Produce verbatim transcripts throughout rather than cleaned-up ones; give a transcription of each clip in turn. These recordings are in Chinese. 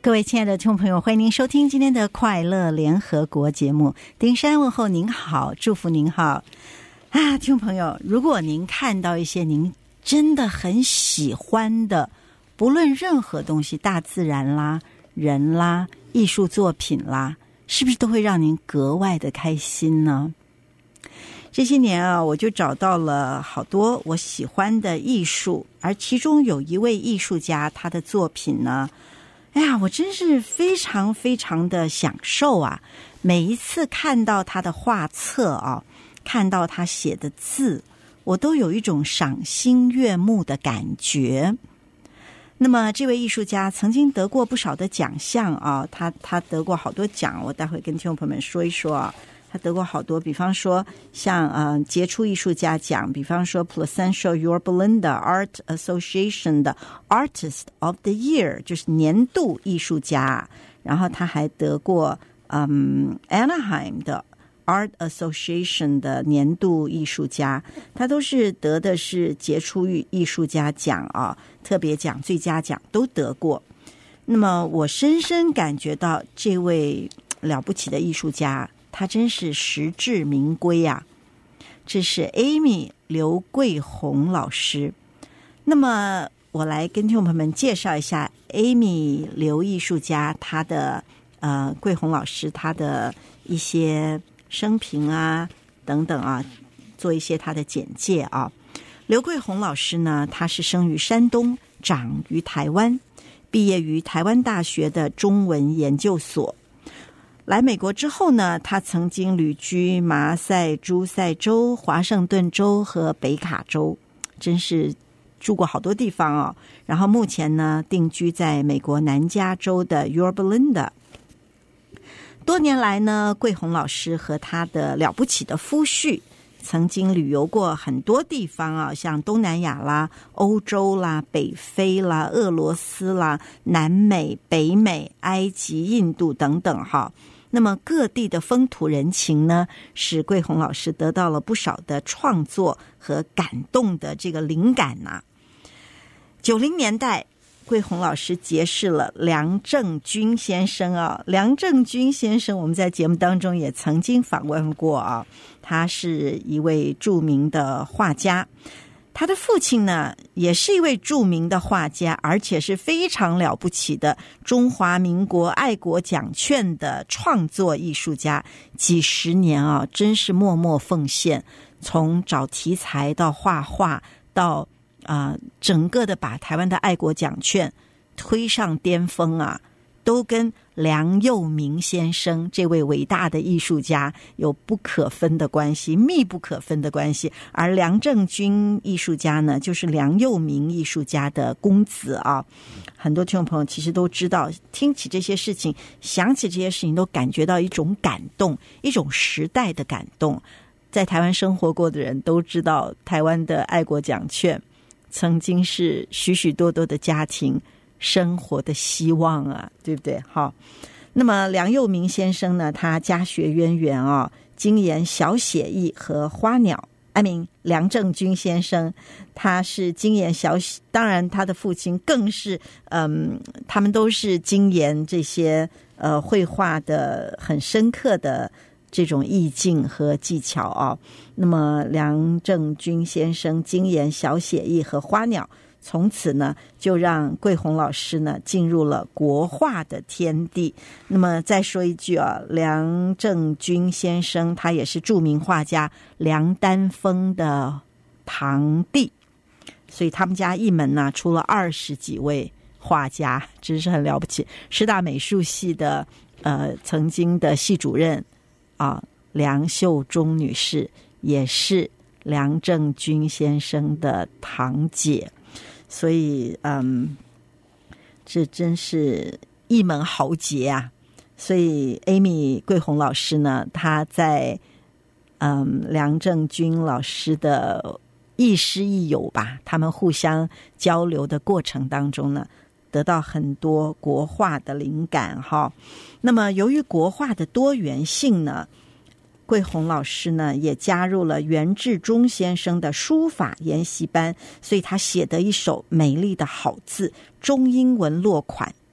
各位亲爱的听众朋友，欢迎您收听今天的快乐联合国节目。丁山问候您好，祝福您好啊，听众朋友，如果您看到一些您真的很喜欢的，不论任何东西，大自然啦、人啦、艺术作品啦，是不是都会让您格外的开心呢？这些年啊，我就找到了好多我喜欢的艺术，而其中有一位艺术家，他的作品呢，哎呀，我真是非常非常的享受啊！每一次看到他的画册啊，看到他写的字，我都有一种赏心悦目的感觉。那么这位艺术家曾经得过不少的奖项啊，他他得过好多奖，我待会跟听众朋友们说一说啊。他得过好多，比方说像呃杰出艺术家奖，比方说 Placentia Yorba Linda Art Association 的 Artist of the Year， 就是年度艺术家。然后他还得过嗯 Anaheim 的 Art Association 的年度艺术家，他都是得的是杰出艺术家奖啊，特别奖、最佳奖都得过。那么我深深感觉到这位了不起的艺术家，他真是实至名归啊！这是 Amy 刘桂红老师。那么我来跟听众朋友们介绍一下 Amy 刘艺术家，他的呃桂红老师他的一些生平啊等等啊，做一些他的简介啊。刘桂红老师呢，他是生于山东，长于台湾，毕业于台湾大学的中文研究所。来美国之后呢，他曾经旅居麻塞诸塞州、华盛顿州和北卡州，真是住过好多地方哦。然后目前呢，定居在美国南加州的 Yorba Linda。多年来呢，桂红老师和他的了不起的夫婿曾经旅游过很多地方啊，像东南亚啦、欧洲啦、北非啦、俄罗斯啦、南美、北美、埃及、印度等等哈。那么各地的风土人情呢，使桂红老师得到了不少的创作和感动的这个灵感呐、啊。九零年代，桂红老师结识了梁正军先生啊。梁正军先生，我们在节目当中也曾经访问过啊。他是一位著名的画家。他的父亲呢，也是一位著名的画家，而且是非常了不起的中华民国爱国奖券的创作艺术家。几十年啊，真是默默奉献，从找题材到画画，到啊、呃、整个的把台湾的爱国奖券推上巅峰啊，都跟梁幼明先生这位伟大的艺术家有不可分的关系，密不可分的关系。而梁正军艺术家呢，就是梁幼明艺术家的公子啊。很多听众朋友其实都知道，听起这些事情，想起这些事情，都感觉到一种感动，一种时代的感动。在台湾生活过的人都知道，台湾的爱国奖券曾经是许许多多的家庭生活的希望啊，对不对？好，那么梁幼明先生呢，他家学渊源啊，精研小写意和花鸟。I mean 梁正军先生，他是精研小写，当然他的父亲更是，嗯，他们都是精研这些呃绘画的很深刻的这种意境和技巧啊。那么梁正军先生精研小写意和花鸟，从此呢，就让桂红老师呢进入了国画的天地。那么再说一句啊，梁正军先生他也是著名画家梁丹峰的堂弟，所以他们家一门呢出了二十几位画家，真是很了不起。师大美术系的呃曾经的系主任啊，梁秀忠女士也是梁正军先生的堂姐。所以嗯，这真是一门豪杰啊。所以 Amy 桂红老师呢，她在嗯梁正军老师的亦师亦友吧，他们互相交流的过程当中呢，得到很多国画的灵感哈。那么由于国画的多元性呢，桂红老师呢也加入了袁志忠先生的书法研习班，所以他写的一手美丽的好字，中英文落款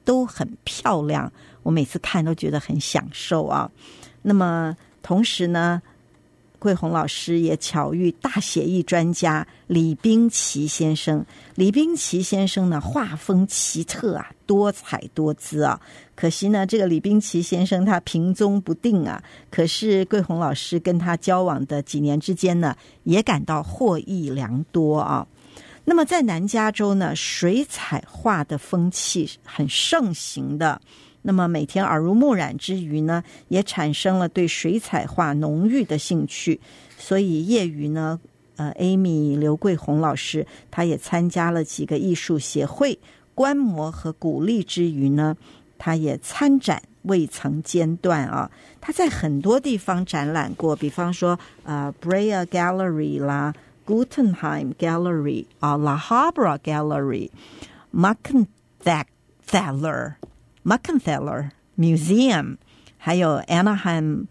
都很漂亮，我每次看都觉得很享受啊。那么同时呢，桂红老师也巧遇大写意专家李冰琦先生。李冰琦先生呢，画风奇特啊，多彩多姿啊。可惜呢，这个李冰琦先生他行踪不定啊。可是桂红老师跟他交往的几年之间呢，也感到获益良多啊。那么在南加州呢，水彩画的风气很盛行的。那么每天耳濡目染之余呢，也产生了对水彩画浓郁的兴趣。所以业余呢，呃 Amy 刘桂红老师她也参加了几个艺术协会，观摩和鼓励之余呢，她也参展未曾间断啊。她在很多地方展览过，比方说呃 Brea Gallery 啦， Guggenheim Gallery 啊， La Habra Gallery， Mercanthaler Mercanthaler Museum， 还有 Anaheim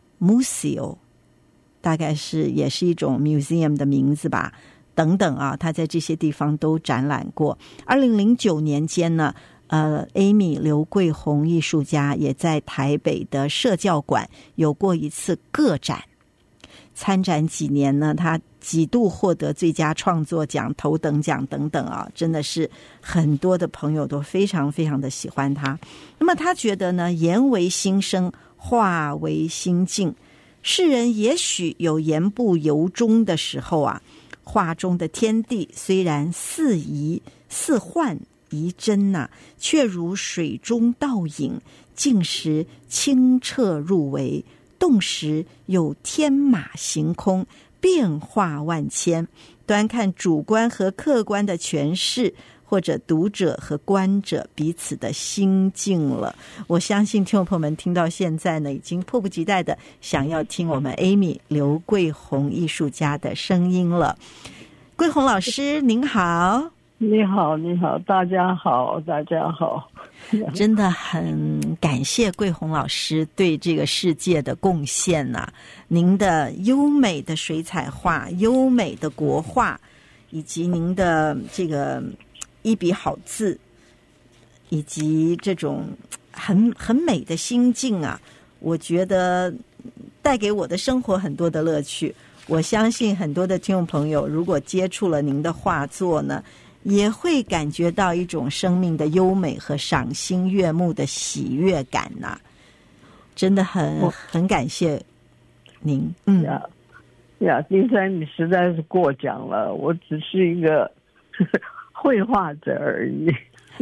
Museo， 大概是也是一种 museum 的名字吧，等等啊，他在这些地方都展览过。二零零九年间呢，呃 Amy 刘桂红艺术家也在台北的社教馆有过一次个展，参展几年呢，他几度获得最佳创作奖、头等奖等等啊，真的是很多的朋友都非常非常的喜欢他。那么他觉得呢，言为心声，画为心境，世人也许有言不由衷的时候啊，画中的天地虽然似疑似幻疑真呐、啊，却如水中倒影，静时清澈入微，动时有天马行空，变化万千。端看主观和客观的诠释，或者读者和观者彼此的心境了。我相信听众朋友们听到现在呢，已经迫不及待的想要听我们 Amy 刘桂红艺术家的声音了。桂红老师您好。 你好，你好，大家好，大家好。 真的很感谢桂红老师对这个世界的贡献呐、啊！您的优美的水彩画、优美的国画，以及您的这个一笔好字，以及这种很很美的心境啊，我觉得带给我的生活很多的乐趣。我相信很多的听众朋友，如果接触了您的画作呢，也会感觉到一种生命的优美和赏心悦目的喜悦感呐、啊，真的很很感谢您。嗯呀呀，丁山，你实在是过奖了，我只是一个呵呵绘画者而已。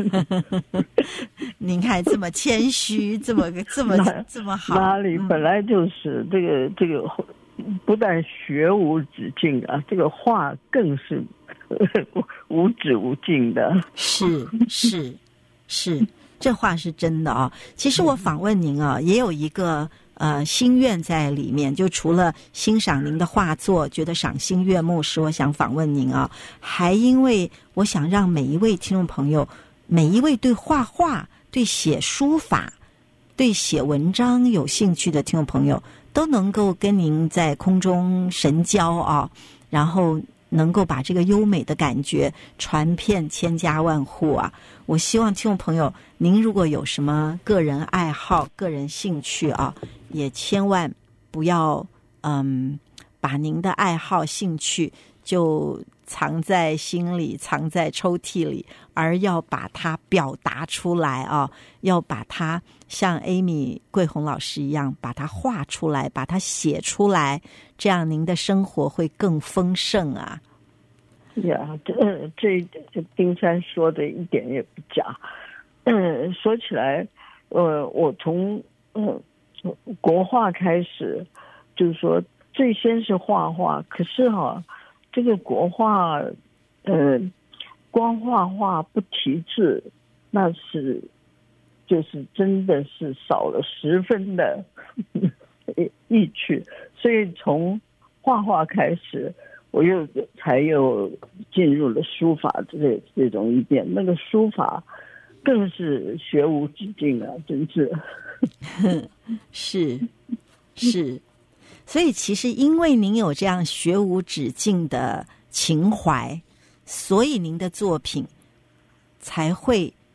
您还这么谦虚，这么这么这么好， 哪里本来就是这个这个，不但学无止境啊，这个画更是无止无尽的。是是是，这话是真的啊。其实我访问您啊，也有一个呃心愿在里面，就除了欣赏您的画作，觉得赏心悦目，是我想访问您啊，还因为我想让每一位听众朋友，每一位对画画、对写书法、对写文章有兴趣的听众朋友，都能够跟您在空中神交啊，然后能够把这个优美的感觉传遍千家万户啊！我希望听众朋友，您如果有什么个人爱好、个人兴趣啊，也千万不要嗯，把您的爱好、兴趣就藏在心里、藏在抽屉里，而要把它表达出来啊！要把它像 Amy 桂红老师一样，把它画出来，把它写出来，这样您的生活会更丰盛啊！ 呀，这这这丁山说的一点也不假。嗯，说起来，呃，我从呃国画开始，就是说最先是画画，可是哈、啊，这个国画，呃，光画画不题字，那是就是真的是少了十分的意趣，所以从画画开始，我又才又进入了书法这这种一点，那个书法更是学无止境啊，真是。 是是，所以其实因为您有这样学无止境的情怀，所以您的作品才会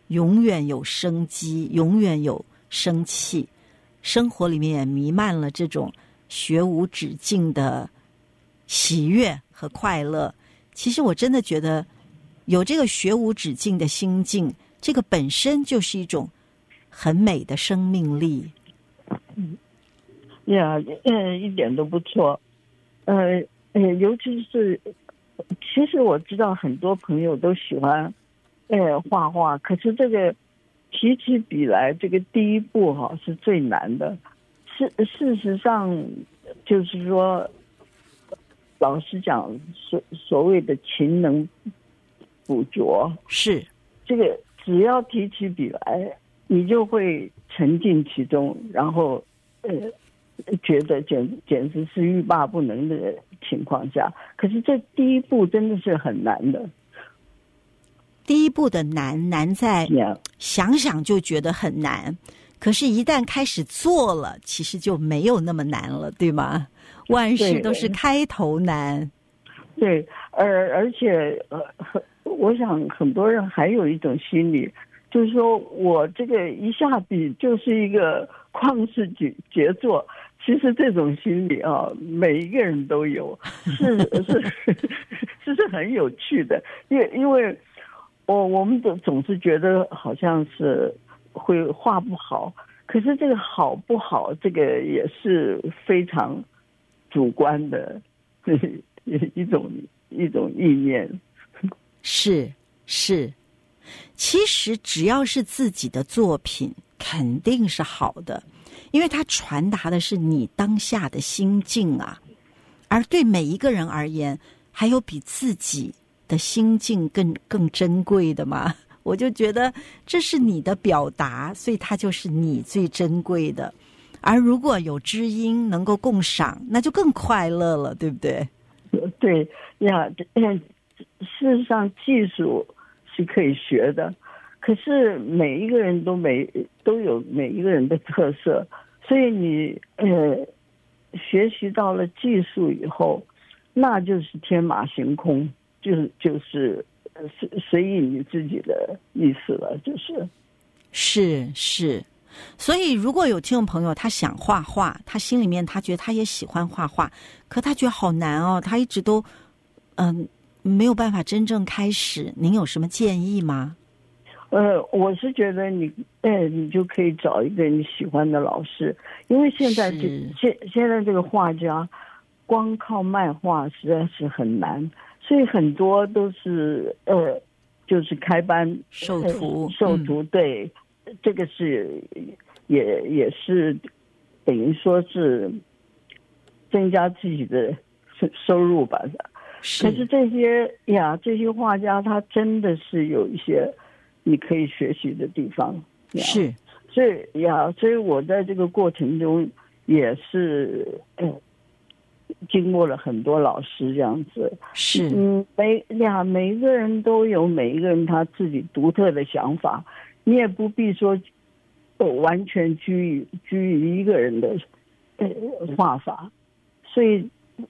永远有生机，永远有生气，生活里面也弥漫了这种学无止境的喜悦和快乐。其实我真的觉得有这个学无止境的心境，这个本身就是一种很美的生命力。 嗯，呀，嗯，一点都不错。呃，呃，尤其是，其实我知道很多朋友都喜欢，呃，画画，可是这个提起笔来，这个第一步哈、哦、是最难的。事事实上，就是说，老实讲，所所谓的勤能补拙， 是这个只要提起笔来，你就会沉浸其中，然后呃，觉得简简直是欲罢不能的情况下。可是这第一步真的是很难的。 第一步的难，难在想想就觉得很难，可是一旦开始做了，其实就没有那么难了，对吗？万事都是开头难。 对，而而且呃，我想很多人还有一种心理，就是说我这个一下笔就是一个旷世杰杰作。其实这种心理啊，每一个人都有，是是是是很有趣的。因为因为我我们总总是觉得好像是会画不好，可是这个好不好，这个也是非常主观的一种一种意念。 是是，其实只要是自己的作品，肯定是好的，因为它传达的是你当下的心境啊。而对每一个人而言，还有比自己的心境更更珍贵的吗？我就觉得这是你的表达，所以它就是你最珍贵的。而如果有知音能够共赏，那就更快乐了，对不对？ 对呀，事实上技术是可以学的，可是每一个人都每都有每一个人的特色，所以你呃学习到了技术以后，那就是天马行空，就是就是随随意你自己的意思了，就是是是。所以如果有听众朋友他想画画，他心里面他觉得他也喜欢画画，可他觉得好难哦，他一直都嗯、呃、没有办法真正开始，您有什么建议吗？ 呃，我是觉得你，哎，你就可以找一个你喜欢的老师，因为现在这现现在这个画家，光靠卖画实在是很难，所以很多都是呃，就是开班授徒， 呃、授徒、嗯、对。这个是也也是等于说是增加自己的收入吧。 是。 可是这些呀，这些画家他真的是有一些你可以学习的地方。 是。 所以呀，所以我在这个过程中也是呃经过了很多老师这样子。 是。 嗯，每呀每一个人都有每一个人他自己独特的想法。你也不必说，呃，完全居于居于一个人的呃画法，所以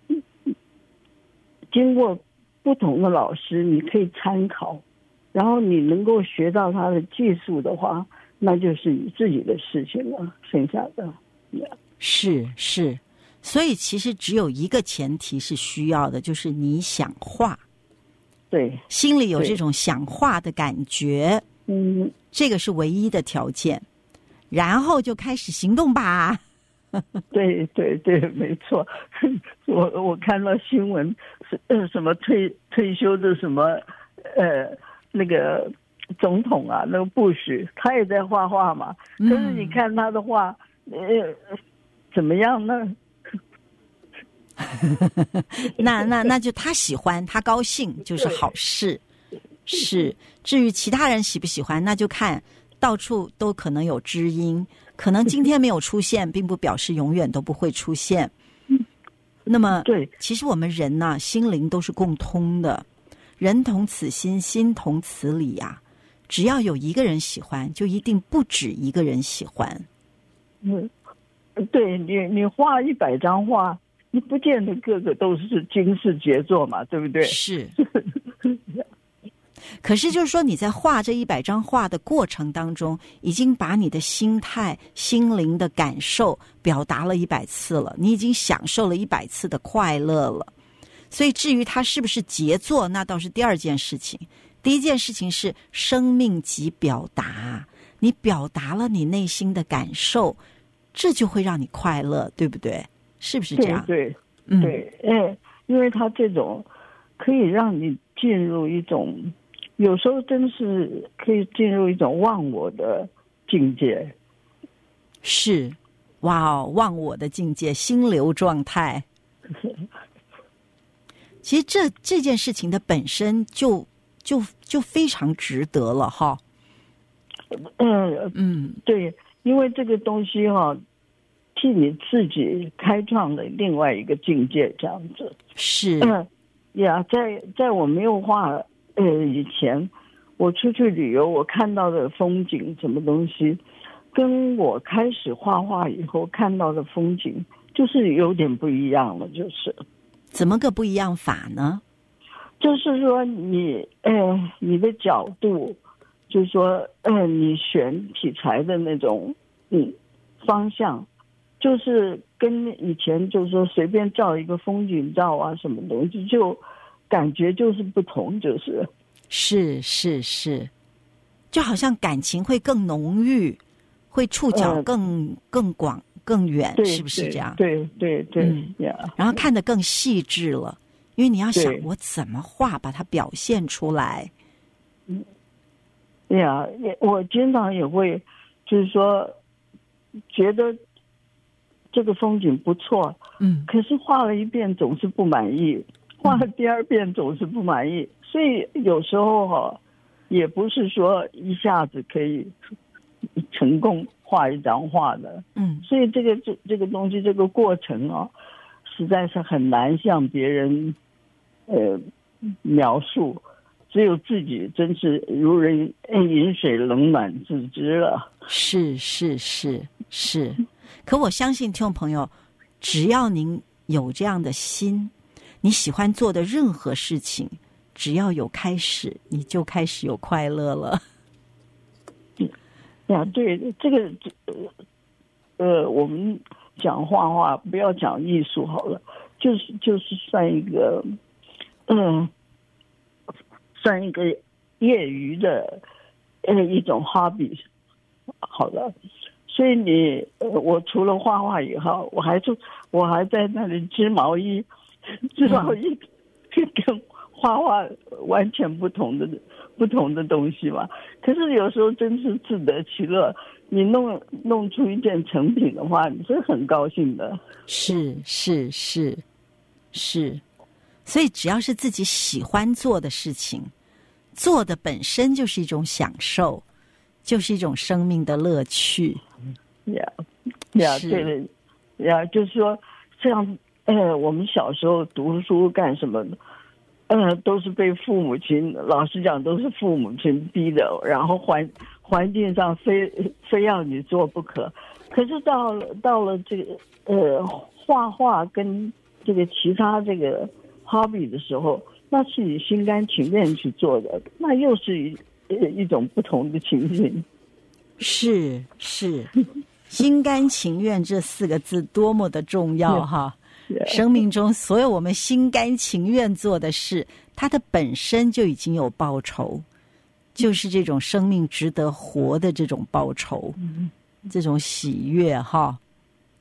经过不同的老师，你可以参考，然后你能够学到他的技术的话，那就是你自己的事情了。剩下的， 是是，所以其实只有一个前提是需要的，就是你想画， 对， 心里有这种想画的感觉。 嗯， 这个是唯一的条件，然后就开始行动吧。 对对对，没错。我我看到新闻，呃，什么退退休的什么呃那个总统啊，那个布什，他也在画画嘛。可是你看他的画，呃，怎么样呢？ 那那那就他喜欢，他高兴就是好事。是，至于其他人喜不喜欢，那就看到处都可能有知音，可能今天没有出现，并不表示永远都不会出现。那么， 对， 其实我们人呢、啊，心灵都是共通的，人同此心，心同此理呀、啊。只要有一个人喜欢，就一定不止一个人喜欢。 嗯，对你，你画一百张画，你不见得个个都是惊世杰作嘛，对不对？ 是。 可是就是说你在画这一百张画的过程当中，已经把你的心态、心灵的感受表达了一百次了，你已经享受了一百次的快乐了。所以至于它是不是杰作，那倒是第二件事情。第一件事情是生命即表达，你表达了你内心的感受，这就会让你快乐，对不对？是不是这样？ 对对、 嗯、 对，哎，因为它这种可以让你进入一种，有时候真是可以进入一种忘我的境界。 是，哇哦，忘我的境界，心流状态。其实这这件事情的本身就就就非常值得了哈。 嗯嗯，对，因为这个东西哈，替你自己开创了另外一个境界，这样子。 是， 嗯呀，在在我没有画呃以前，我出去旅游，我看到的风景什么东西，跟我开始画画以后看到的风景，就是有点不一样了，就是。 怎么个不一样法呢？ 就是说你呃你的角度，就是说呃你选题材的那种嗯方向，就是跟以前就是说随便照一个风景照啊什么东西，就感觉就是不同，就是是是是，就好像感情会更浓郁，会触角更、呃、更广更远，是不是这样？ 对对对， 嗯，然后看得更细致了，因为你要想我怎么画把它表现出来。 嗯，呀，我经常也会就是说觉得这个风景不错，嗯，可是画了一遍总是不满意，画了第二遍总是不满意，嗯、所以有时候哈、哦，也不是说一下子可以成功画一张画的，嗯，所以这个这这个东西，这个过程啊，实在是很难向别人呃描述，只有自己真是如人饮水冷暖自知了。 是是是是，可我相信听众朋友，只要您有这样的心，你喜欢做的任何事情，只要有开始，你就开始有快乐了。 呀，对，这个呃，我们讲画画不要讲艺术好了，就是就是算一个，嗯，算一个业余的呃一种 hobby 好了。所以你呃，我除了画画以后，我还就我还在那里织毛衣，织毛衣跟画画完全不同的。不同的东西嘛，可是有时候真是自得其乐。你弄弄出一件成品的话，你是很高兴的。 是是是是，所以只要是自己喜欢做的事情，做的本身就是一种享受，就是一种生命的乐趣。 呀呀，对了呀，就是说，像呃，我们小时候读书干什么的？呃，都是被父母亲，老实讲，都是父母亲逼的，然后环环境上非非要你做不可。可是到了到了这个呃画画跟这个其他这个 hobby 的时候，那是你心甘情愿去做的，那又是一一种不同的情形。 是是，心甘情愿这四个字多么的重要哈！生命中所有我们心甘情愿做的事，它的本身就已经有报酬，就是这种生命值得活的这种报酬，嗯、这种喜悦哈。 呀、yeah, ，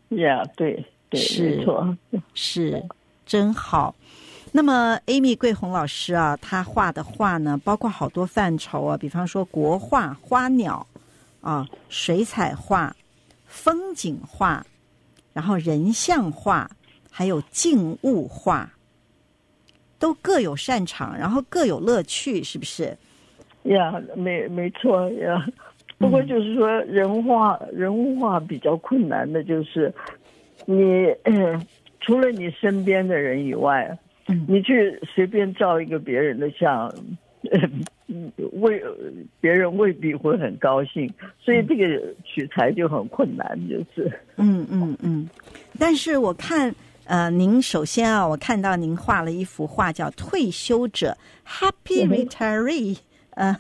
对对， 是没错， 是真好。那么 Amy 桂红老师啊，她画的画呢，包括好多范畴啊，比方说国画、花鸟啊、水彩画、风景画，然后人像画。还有静物画，都各有擅长，然后各有乐趣，是不是？ 呀，没没错呀。不过就是说，人画、嗯、人物画比较困难的就是你，嗯，除了你身边的人以外，嗯、你去随便照一个别人的像，嗯、未别人未必会很高兴，所以这个取材就很困难，就是。 嗯嗯嗯。但是我看。呃，您首先啊，我看到您画了一幅画叫《退休者》 （Happy Retiree）， 呃，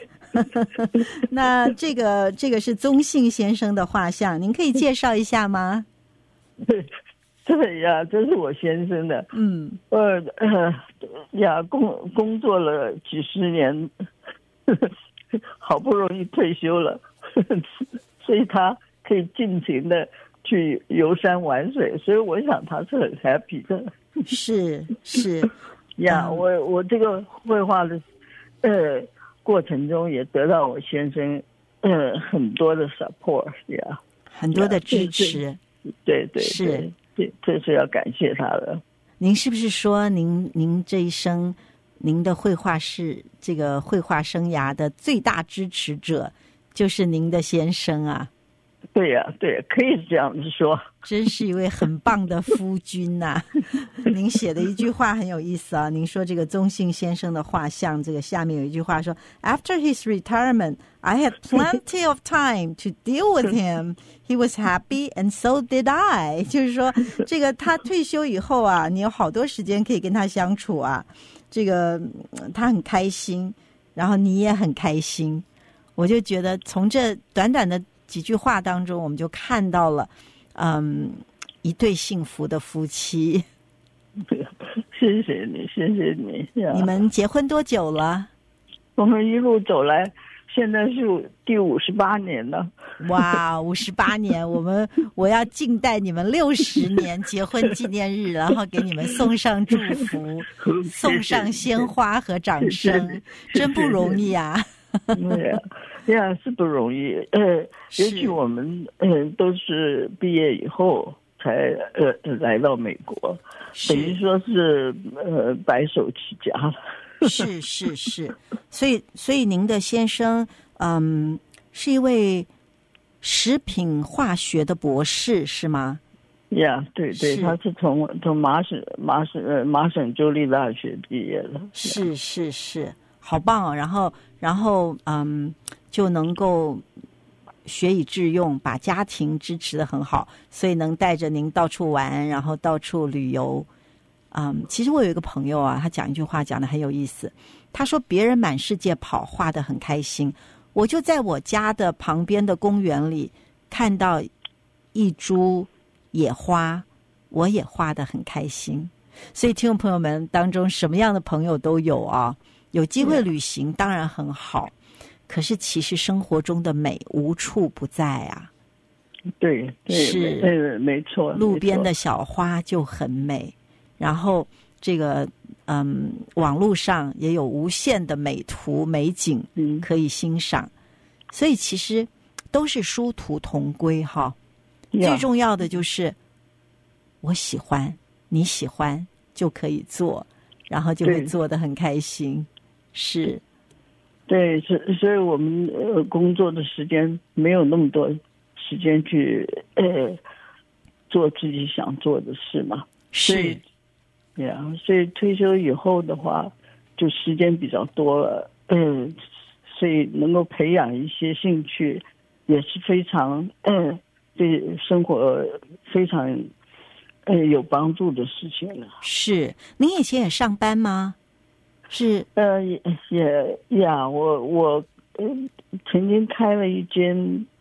那这个这个是宗信先生的画像，您可以介绍一下吗？ 对呀，这是我先生的。 嗯， 呃呃呀，工工作了几十年，好不容易退休了，所以他可以尽情的去游山玩水，所以我想他是很 happy 的。 是是呀， 嗯、 我我这个绘画的呃过程中也得到我先生呃很多的 support 呀， 很多的支持。 对对对， 是。 这这是要感谢他的。 您是不是说您您这一生，您的绘画是这个绘画生涯的最大支持者，就是您的先生啊？ 对呀、啊，对，可以这样子说。 真是一位很棒的夫君呐、啊！您写的一句话很有意思啊，您说这个宗信先生的画像，这个下面有一句话说 ：“After his retirement, I had plenty of time to deal with him. He was happy, and so did I。”就是说，这个他退休以后啊，你有好多时间可以跟他相处啊。这个他很开心，然后你也很开心。我就觉得从这短短的几句话当中，我们就看到了，嗯，一对幸福的夫妻。 谢谢你，谢谢你。 你们结婚多久了？ 我们一路走来，现在是第五十八年了。 哇，五十八年！我们我要静待你们六十年结婚纪念日，然后给你们送上祝福，送上鲜花和掌声，真不容易啊！ 对呀，呀是不容易。呃，尤其我们嗯、呃、都是毕业以后才呃来到美国，等于说是呃白手起家了。 是是是，所以所以您的先生嗯是一位食品化学的博士是吗？ 呀，对对，他是从从麻省麻省呃麻省州立大学毕业的。 是是是，好棒哦！然后然后嗯就能够学以致用，把家庭支持得很好，所以能带着您到处玩，然后到处旅游。嗯，其实我有一个朋友啊，他讲一句话讲得很有意思。他说别人满世界跑，画得很开心，我就在我家的旁边的公园里看到一株野花，我也画得很开心。所以听众朋友们当中什么样的朋友都有啊，有机会旅行当然很好，可是其实生活中的美无处不在啊。 对对， 是， 对，没错， 路边的小花就很美。然后这个嗯，网络上也有无限的美图美景可以欣赏，嗯、所以其实都是殊途同归哈。最重要的就是我喜欢，你喜欢就可以做，然后就会做得很开心。是， 对，所所以我们呃工作的时间没有那么多时间去呃做自己想做的事嘛。 是。 对呀，所以退休以后的话，就时间比较多了，嗯，所以能够培养一些兴趣，也是非常嗯对生活非常嗯有帮助的事情了。 是，您以前也上班吗？是， 呃，也也呀，我我嗯曾经开了一间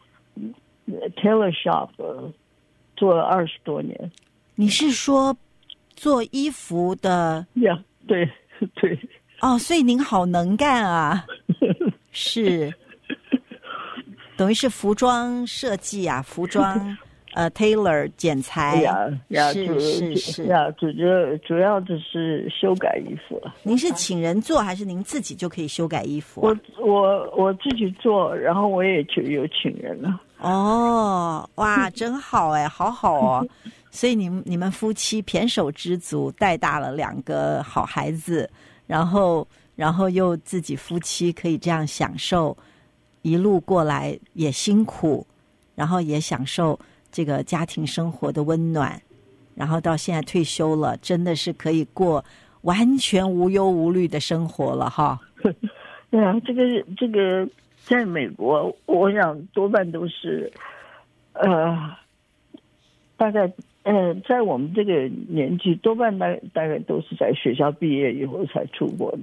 tailor shop， 做了二十多年。 你是说？做衣服的呀，对对哦，所以您好能干啊！是，等于是服装设计啊，服装呃 tailor 剪裁呀呀， 是是是呀，主要主要的是修改衣服了。 您是请人做还是您自己就可以修改衣服、 啊？我我我自己做，然后我也就有请人了。 哦，哇，真好哎，好好哦。所以你们你们夫妻胼手知足，带大了两个好孩子，然后然后又自己夫妻可以这样享受，一路过来也辛苦，然后也享受这个家庭生活的温暖，然后到现在退休了，真的是可以过完全无忧无虑的生活了哈。 对啊，这个这个在美国，我想多半都是呃，大概。呃，在我们这个年纪，多半大大概都是在学校毕业以后才出国的嘛。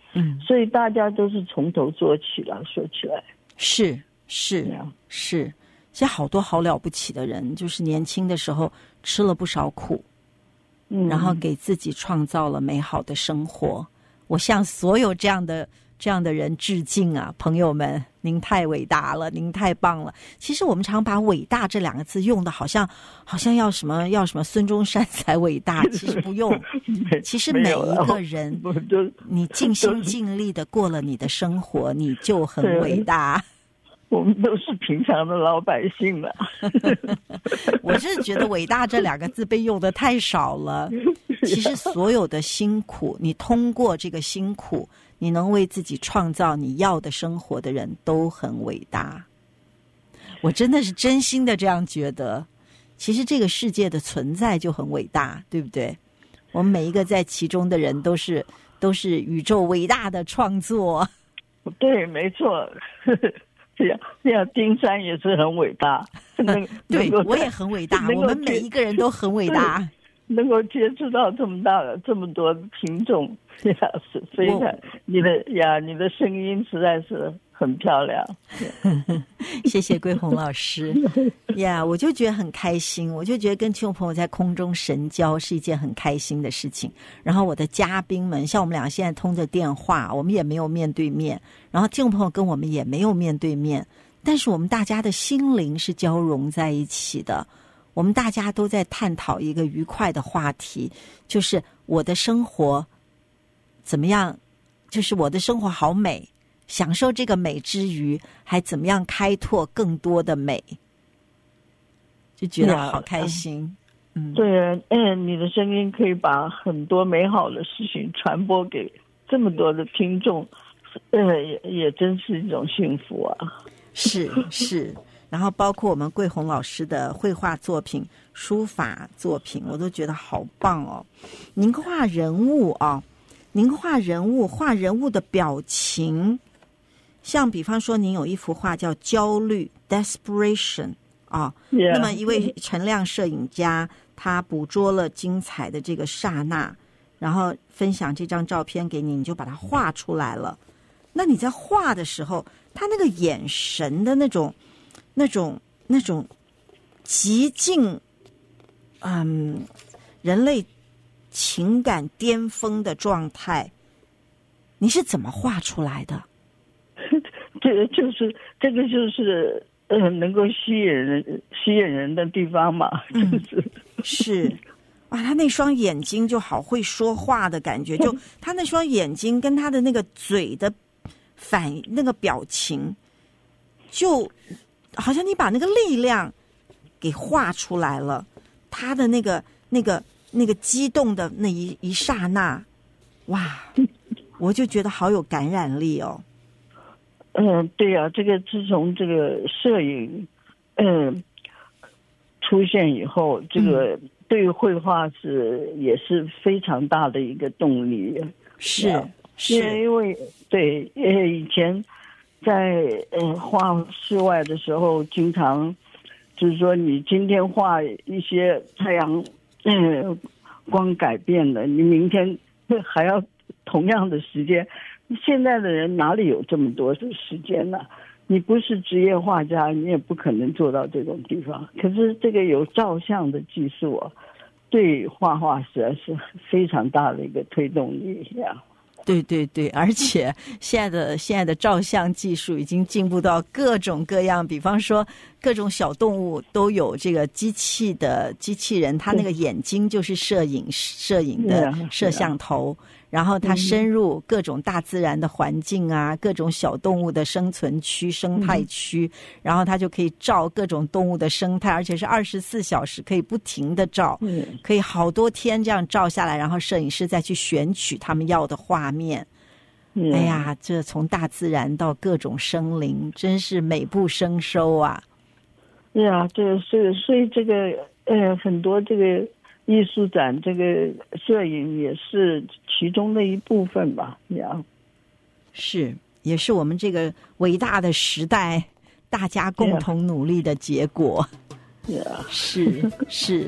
嗯， 所以大家都是从头做起了。说起来， 是是是，其实好多好了不起的人，就是年轻的时候吃了不少苦， 嗯， 然后给自己创造了美好的生活。我向所有这样的这样的人致敬啊，朋友们，您太伟大了，您太棒了。其实我们常把伟大这两个字用的好像好像要什么要什么孙中山才伟大，其实不用。其实每一个人你尽心尽力的过了你的生活，你就很伟大。 我们都是平常的老百姓了。 我是觉得伟大这两个字被用的太少了。其实所有的辛苦，你通过这个辛苦，你能为自己创造你要的生活的人都很伟大。我真的是真心的这样觉得。其实这个世界的存在就很伟大，对不对？我们每一个在其中的人都是都是宇宙伟大的创作。 对，没错。这样，这样，丁山也是很伟大。 对，我也很伟大，我们每一个人都很伟大。 能够接触到这么大的、这么多的听众，呀，是非常你的呀，你的声音实在是很漂亮。 谢谢桂红老师呀， yeah, 我就觉得很开心，我就觉得跟听众朋友在空中神交是一件很开心的事情。然后我的嘉宾们，像我们俩现在通着电话，我们也没有面对面，然后听众朋友跟我们也没有面对面，但是我们大家的心灵是交融在一起的。我们大家都在探讨一个愉快的话题，就是我的生活怎么样，就是我的生活好美，享受这个美之余还怎么样开拓更多的美，就觉得好开心。 嗯，对啊，嗯，你的声音可以把很多美好的事情传播给这么多的听众，呃，也也真是一种幸福啊。 是是。然后包括我们桂红老师的绘画作品、书法作品，我都觉得好棒哦。您画人物啊，您画人物，画人物的表情，像比方说您有一幅画叫焦虑 desperation 啊， yeah. 那么一位陈亮摄影家，他捕捉了精彩的这个刹那，然后分享这张照片给你，你就把它画出来了。那你在画的时候，他那个眼神的那种那种那种极尽嗯人类情感巅峰的状态，你是怎么画出来的？ 这个就是这个就是呃能够吸引人吸引人的地方嘛， 嗯、 就是是啊，他那双眼睛就好会说话的感觉，就他那双眼睛跟他的那个嘴的反那个表情，就好像你把那个力量给画出来了，他的那个那个那个激动的那一一刹那，哇，我就觉得好有感染力哦。 嗯，对呀、啊，这个自从这个摄影嗯出现以后，这个对绘画是也是非常大的一个动力。 是是， 因为对，因为以前在嗯画室外的时候，经常就是说你今天画一些太阳嗯光改变了，你明天还要同样的时间。现在的人哪里有这么多的时间呢？你不是职业画家，你也不可能做到这种地方。可是这个有照相的技术啊，对画画实在是非常大的一个推动力呀。 对对对，而且现在的现在的照相技术已经进步到各种各样，比方说各种小动物都有这个机器的机器人，它那个眼睛就是摄影摄影的摄像头，然后它深入各种大自然的环境啊，各种小动物的生存区、生态区，然后它就可以照各种动物的生态，而且是二十四小时可以不停的照，可以好多天这样照下来，然后摄影师再去选取他们要的画面。哎呀，这从大自然到各种生灵，真是美不胜收啊！ 对啊，这是所以这个呃很多这个艺术展，这个摄影也是其中的一部分吧，呀， 是也是我们这个伟大的时代大家共同努力的结果。 Yeah. 是是，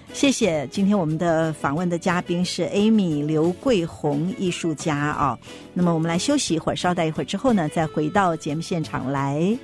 谢谢。今天我们的访问的嘉宾是 Amy 刘桂红艺术家啊。那么我们来休息一会儿，稍待一会儿之后呢，再回到节目现场来。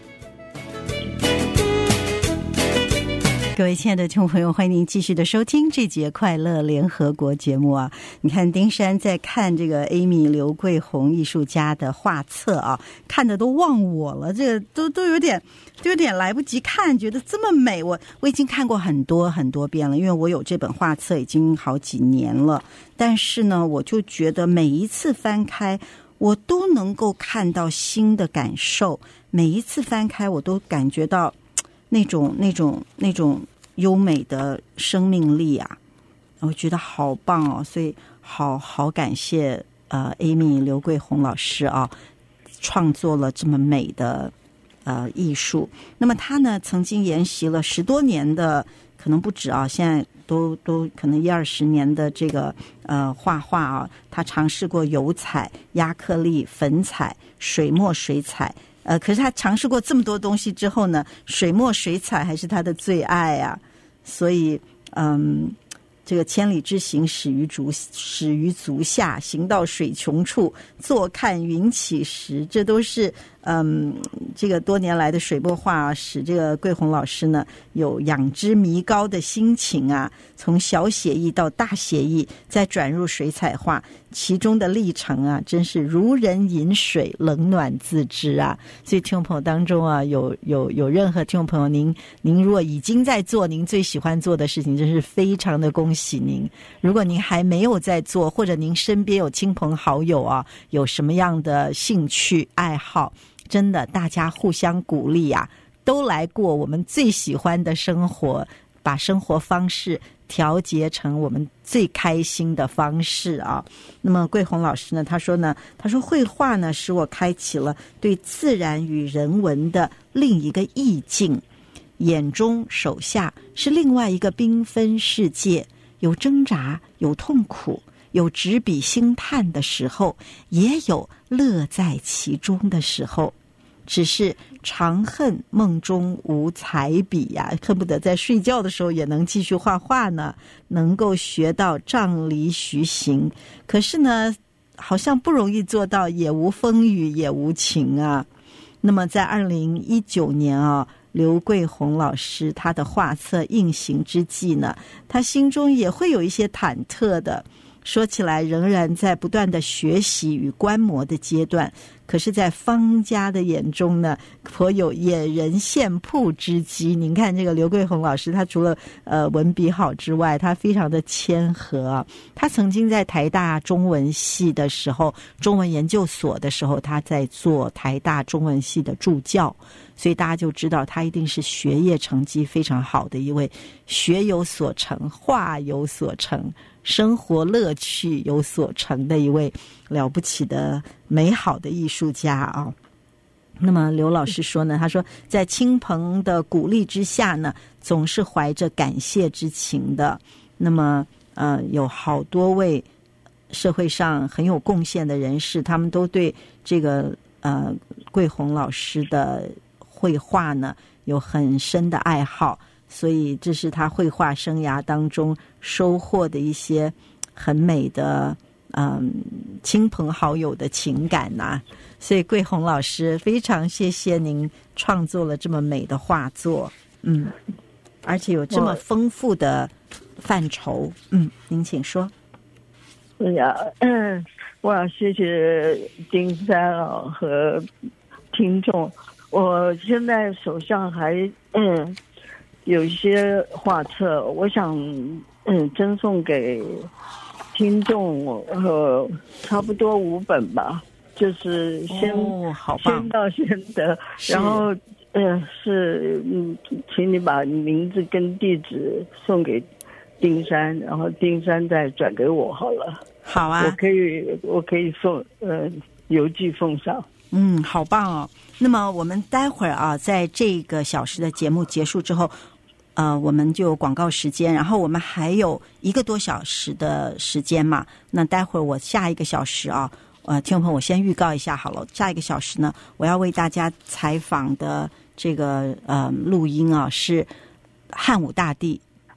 各位亲爱的听众朋友，欢迎您继续的收听这节快乐联合国节目啊！你看丁山在看这个 Amy 刘桂红艺术家的画册啊，看的都忘我了，这个都都有点都有点来不及看，觉得这么美，我我已经看过很多很多遍了，因为我有这本画册已经好几年了，但是呢，我就觉得每一次翻开，我都能够看到新的感受，每一次翻开，我都感觉到那种那种那种优美的生命力啊，我觉得好棒哦，所以好好感谢呃 Amy 刘桂红老师啊，创作了这么美的呃艺术。那么他呢曾经研习了十多年的，可能不止啊，现在都都可能一二十年的这个呃画画啊，他尝试过油彩、亚克力、粉彩、水墨水彩。呃，可是他尝试过这么多东西之后呢，水墨水彩还是他的最爱啊，所以，嗯，这个千里之行，始于足，始于足下，行到水穷处，坐看云起时，这都是嗯，这个多年来的水墨画使这个桂红老师呢有仰之弥高的心情啊，从小写意到大写意，再转入水彩画，其中的历程啊，真是如人饮水，冷暖自知啊。所以听众朋友当中啊，有有有任何听众朋友，您您如果已经在做您最喜欢做的事情，真是非常的恭喜您。如果您还没有在做，或者您身边有亲朋好友啊，有什么样的兴趣爱好，真的大家互相鼓励啊，都来过我们最喜欢的生活，把生活方式调节成我们最开心的方式啊。那么桂红老师呢，他说呢，他说绘画呢使我开启了对自然与人文的另一个意境，眼中手下是另外一个缤纷世界，有挣扎，有痛苦，有执笔兴叹的时候，也有乐在其中的时候。只是常恨梦中无彩笔呀、啊，恨不得在睡觉的时候也能继续画画呢，能够学到杖藜徐行。可是呢，好像不容易做到，也无风雨也无晴啊。那么在二零一九年啊，刘桂红老师他的画册印行之际呢，他心中也会有一些忐忑的。说起来仍然在不断的学习与观摩的阶段，可是在方家的眼中呢，颇有野人献曝之机。您看这个刘桂红老师，他除了呃文笔好之外，他非常的谦和。他曾经在台大中文系的时候，中文研究所的时候，他在做台大中文系的助教，所以大家就知道他一定是学业成绩非常好的一位，学有所成，画有所成，生活乐趣有所成的一位了不起的美好的艺术家啊。那么刘老师说呢，他说在亲朋的鼓励之下呢，总是怀着感谢之情的。那么呃，有好多位社会上很有贡献的人士，他们都对这个呃桂红老师的绘画呢有很深的爱好，所以这是他绘画生涯当中收获的一些很美的嗯亲朋好友的情感呐、啊。所以桂红老师非常谢谢您创作了这么美的画作，嗯，而且有这么丰富的范畴，嗯，您请说。 是呀，嗯，我要谢谢丁山啊和听众。我现在手上还嗯有一些画册，我想嗯赠送给听众，呃，差不多五本吧，就是先、 哦、好棒， 先到先得，然后嗯、呃、是嗯，请你把名字跟地址送给丁山，然后丁山再转给我好了。 好啊， 我可以我可以送呃邮寄奉上。 嗯，好棒哦。那么我们待会儿啊，在这个小时的节目结束之后，呃，我们就有广告时间，然后我们还有一个多小时的时间嘛。那待会儿我下一个小时啊，呃，听众朋友，我先预告一下好了。下一个小时呢，我要为大家采访的这个呃录音啊，是汉武大帝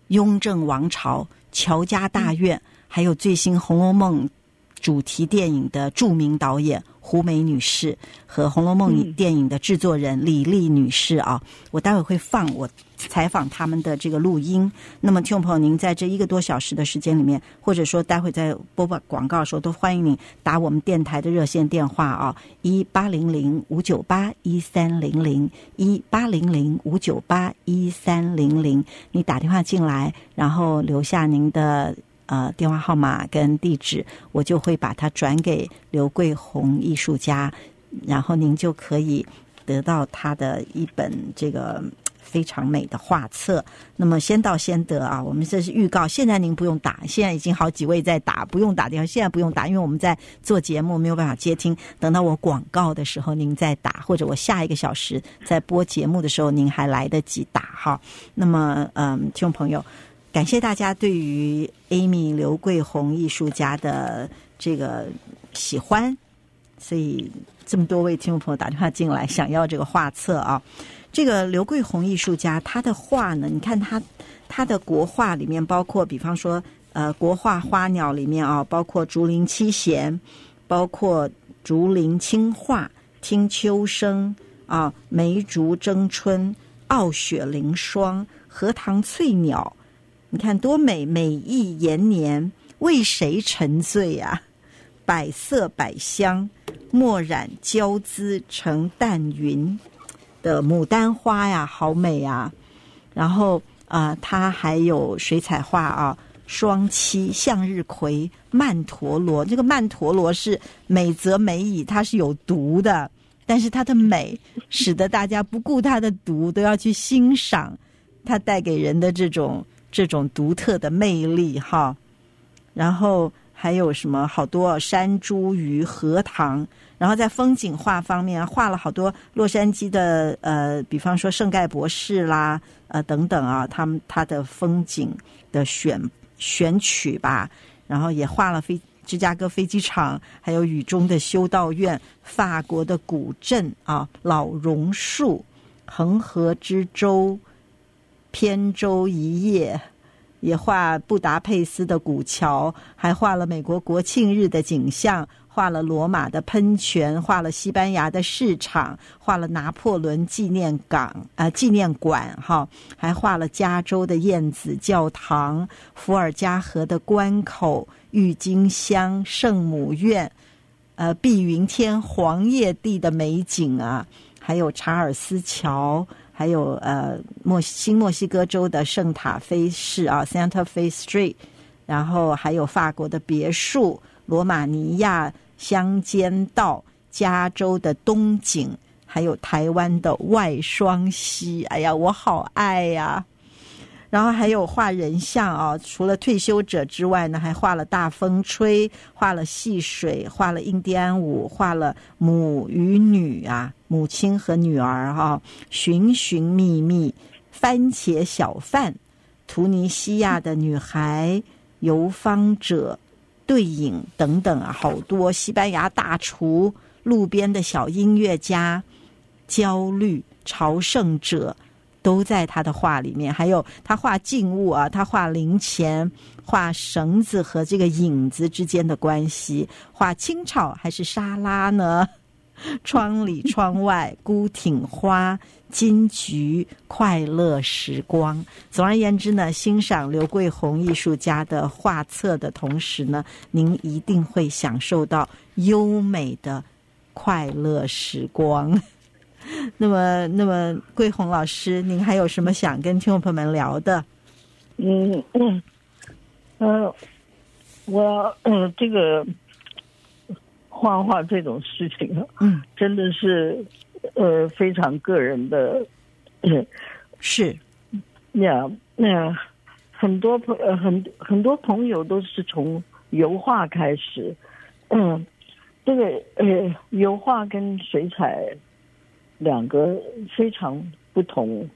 雍正王朝、乔家大院，还有最新《红楼梦》主题电影的著名导演胡梅女士和《红楼梦》电影的制作人李丽女士啊，我待会会放我采访他们的这个录音。那么听众朋友，您在这一个多小时的时间里面，或者说待会在播报广告的时候，都欢迎您打我们电台的热线电话啊，一八零零五九八一三零零一八零零五九八一三零零，你打电话进来，然后留下您的呃，电话号码跟地址，我就会把它转给刘桂红艺术家，然后您就可以得到他的一本这个非常美的画册。那么先到先得啊，我们这是预告，现在您不用打，现在已经好几位在打，不用打电话，现在不用打，因为我们在做节目没有办法接听，等到我广告的时候您再打，或者我下一个小时在播节目的时候您还来得及打哈。那么嗯，听众朋友，感谢大家对于 Amy 刘桂红艺术家的这个喜欢，所以这么多位听众朋友打电话进来想要这个画册啊。这个刘桂红艺术家他的画呢，你看他他的国画里面包括比方说呃国画花鸟里面啊，包括竹林七贤，包括竹林青画、听秋声啊、梅竹争春、傲雪凌霜、荷塘翠鸟，你看多美，美意延年，为谁沉醉啊？百色百香，墨染娇姿成淡云的牡丹花呀，好美啊！然后啊、呃，它还有水彩画啊，双栖、向日葵、曼陀罗。这个曼陀罗是美则美矣，它是有毒的，但是它的美使得大家不顾它的毒，都要去欣赏它带给人的这种这种独特的魅力哈。然后还有什么好多山茱萸、荷塘，然后在风景画方面画了好多洛杉矶的呃，比方说圣盖博士啦，呃等等啊，他们他的风景的选选取吧，然后也画了飞芝加哥飞机场，还有雨中的修道院，法国的古镇啊，老榕树，恒河之洲，扁舟一叶。也画布达佩斯的古桥，还画了美国国庆日的景象，画了罗马的喷泉，画了西班牙的市场，画了拿破仑纪念港呃纪念馆哈，还画了加州的燕子教堂、伏尔加河的关口、郁金香、圣母院，呃碧云天、黄叶地的美景啊，还有查尔斯桥。还有呃墨新墨西哥州的圣塔菲市啊 Santa Fe Street， 然后还有法国的别墅，罗马尼亚乡间道，加州的东景，还有台湾的外双溪，哎呀我好爱呀。然后还有画人像啊，除了退休者之外呢，还画了大风吹，画了戏水，画了印第安舞，画了母与女啊，母亲和女儿哈、啊，寻寻觅觅，番茄小贩，突尼西亚的女孩，游方者，对影等等啊，好多西班牙大厨，路边的小音乐家，焦虑，朝圣者。都在他的画里面，还有他画静物啊，他画零钱，画绳子和这个影子之间的关系，画清炒还是沙拉呢？窗里窗外，孤挺花，金菊，快乐时光。总而言之呢，欣赏刘桂红艺术家的画册的同时呢，您一定会享受到优美的快乐时光。那么，那么桂红老师，您还有什么想跟听众朋友们聊的？ 嗯嗯呃，我嗯这个画画这种事情啊， 嗯， 真的是呃非常个人的，嗯， 是呀，那很多朋呃很很多朋友都是从油画开始，嗯，这个呃油画跟水彩。两个非常不同，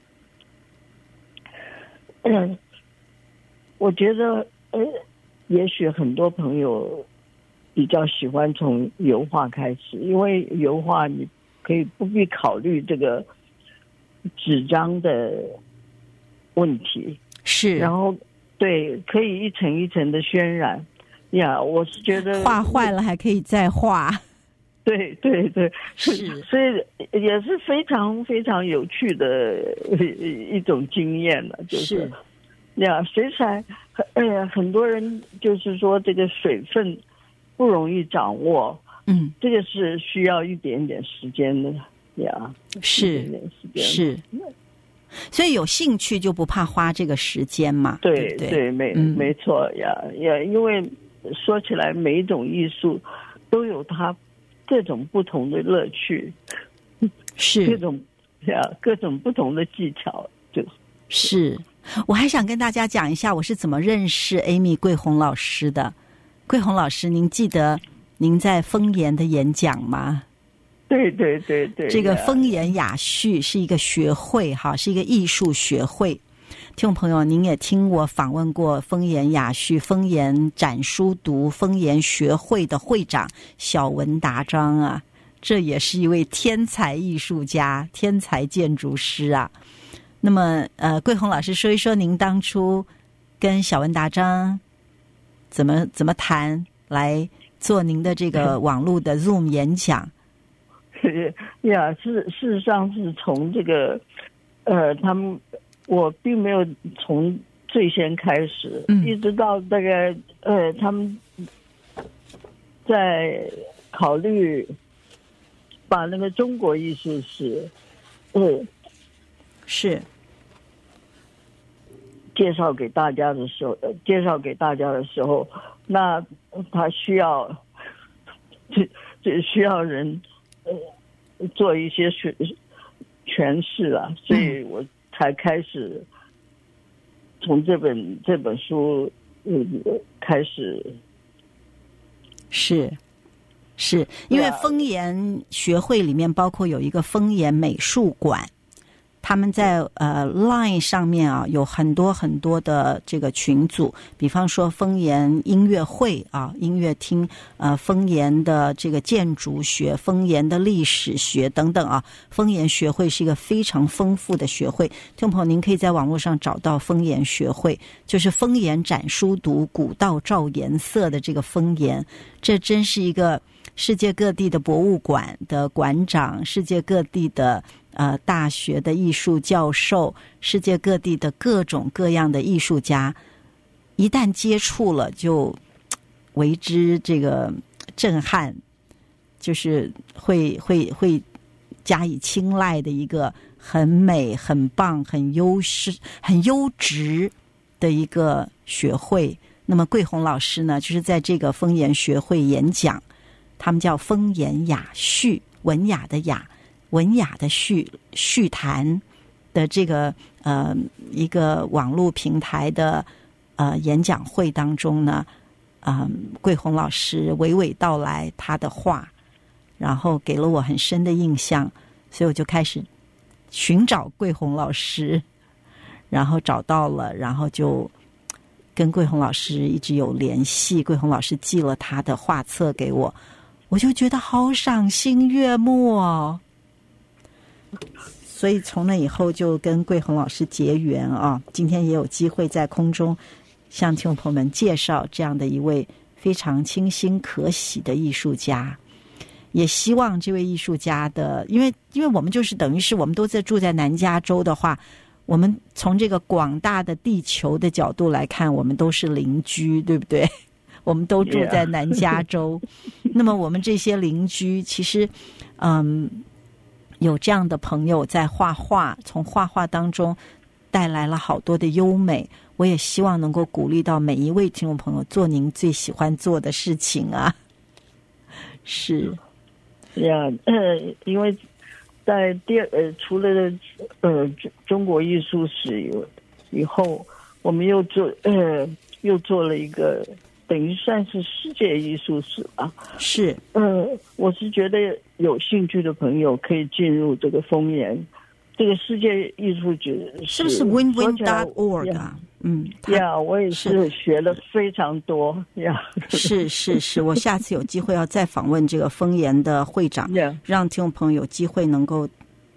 嗯，我觉得呃，也许很多朋友比较喜欢从油画开始，因为油画你可以不必考虑这个纸张的问题， 是， 然后对，可以一层一层的渲染呀。我是觉得画坏了还可以再画。 对对对， 是， 所以也是非常非常有趣的一种经验了，就是呀，水彩，呃，很多人就是说这个水分不容易掌握， 嗯， 这个是需要一点点时间的呀， 是一点点时间是，所以有兴趣就不怕花这个时间嘛， 对对对， 对，没、嗯、没错呀呀，因为说起来每一种艺术都有它各种不同的乐趣， 是各种呀各种不同的技巧，就是是。我还想跟大家讲一下我是怎么认识 Amy 桂红老师的。桂红老师，您记得您在丰研的演讲吗？ 对对对对， 这个丰研雅叙是一个学会哈，是一个艺术学会。听众朋友，您也听我访问过丰研雅叙、丰研展书读、丰研学会的会长小文达章啊，这也是一位天才艺术家、天才建筑师啊。那么，呃，桂红老师说一说您当初跟小文达章怎么怎么谈来做您的这个网络的 Zoom 演讲。 呀，事事实上是从这个，呃，他们我并没有从最先开始，嗯、一直到大概呃，他们在考虑把那个中国艺术史，嗯， 是介绍给大家的时候，呃，介绍给大家的时候，那他需要，这这需要人。呃，做一些诠诠释啊，所以我才开始从这本这本书嗯开始。 是，是因为丰研学会里面包括有一个丰研美术馆。他们在呃 Line 上面啊有很多很多的这个群组，比方说丰研音乐会啊、音乐厅，呃丰研的这个建筑学、丰研的历史学等等啊。丰研学会是一个非常丰富的学会，听众朋友您可以在网络上找到丰研学会，就是丰研展书读古道照颜色的这个丰研，这真是一个世界各地的博物馆的馆长，世界各地的呃，大学的艺术教授，世界各地的各种各样的艺术家，一旦接触了就为之这个震撼，就是会会会加以青睐的一个很美、很棒、很优势、很优质的一个学会。那么桂红老师呢，就是在这个丰研学会演讲，他们叫丰研雅叙，文雅的雅。文雅的叙叙谈的这个呃一个网络平台的呃演讲会当中呢，啊、呃，桂红老师娓娓道来他的话，然后给了我很深的印象，所以我就开始寻找桂红老师，然后找到了，然后就跟桂红老师一直有联系，桂红老师寄了他的画册给我，我就觉得好赏心悦目哦。所以从那以后就跟桂红老师结缘啊，今天也有机会在空中向听众朋友们介绍这样的一位非常清新可喜的艺术家，也希望这位艺术家的，因为因为我们就是等于是我们都在住在南加州的话，我们从这个广大的地球的角度来看，我们都是邻居，对不对？我们都住在南加州， yeah. 那么我们这些邻居其实嗯有这样的朋友在画画，从画画当中带来了好多的优美。我也希望能够鼓励到每一位听众朋友做您最喜欢做的事情啊。是呀，呃，因为在第二呃，除了呃中国艺术史以以后，我们又做呃又做了一个等于算是世界艺术史吧。 是， 呃，我是觉得有兴趣的朋友可以进入这个丰研这个世界艺术史， 是不是 win win dot org 啊？嗯， 呀， yeah, 我也是学了非常多呀。Yeah. 是是是，我下次有机会要再访问这个丰研的会长， yeah. 让听众朋友有机会能够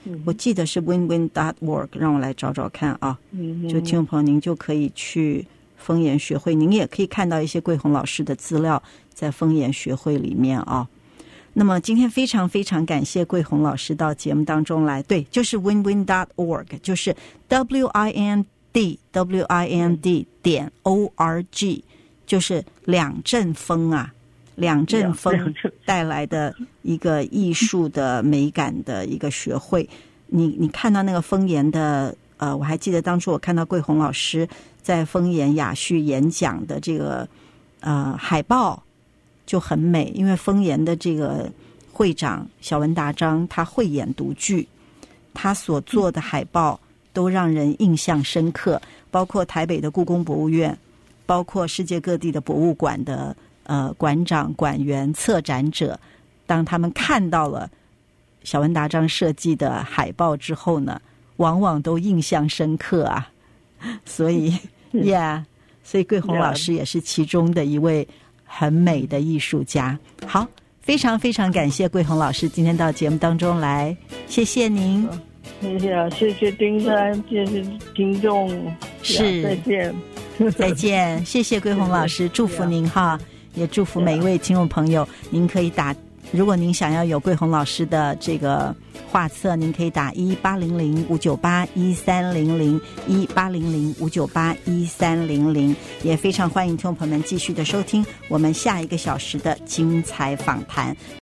嗯， 我记得是 win win dot org， 让我来找找看啊。 嗯， 就听众朋友，您就可以去丰研学会，您也可以看到一些桂红老师的资料在丰研学会里面啊。那么今天非常非常感谢桂红老师到节目当中来，对，就是 win win dot org， 就是 w i n d w i n d 点 o r g， 就是两阵风啊，两阵风带来的一个艺术的美感的一个学会。你你看到那个丰研的呃，我还记得当初我看到桂红老师在丰研雅叙演讲的这个呃海报就很美，因为丰研的这个会长小文达章他会演读剧，他所做的海报都让人印象深刻，包括台北的故宫博物院，包括世界各地的博物馆的呃馆长、馆员、策展者，当他们看到了小文达章设计的海报之后呢，往往都印象深刻啊。所以，yeah， 所以桂红老师也是其中的一位很美的艺术家。好，非常非常感谢桂红老师今天到节目当中来，谢谢您。 谢谢，谢谢丁山，谢谢听众， 是， 再见， 再见，谢谢桂红老师，祝福您哈，也祝福每一位听众朋友。您可以打，如果您想要有桂红老师的这个画册，您可以打一八零零五九八一三零零一八零零五九八一三零零，也非常欢迎听众朋友们继续的收听我们下一个小时的精彩访谈。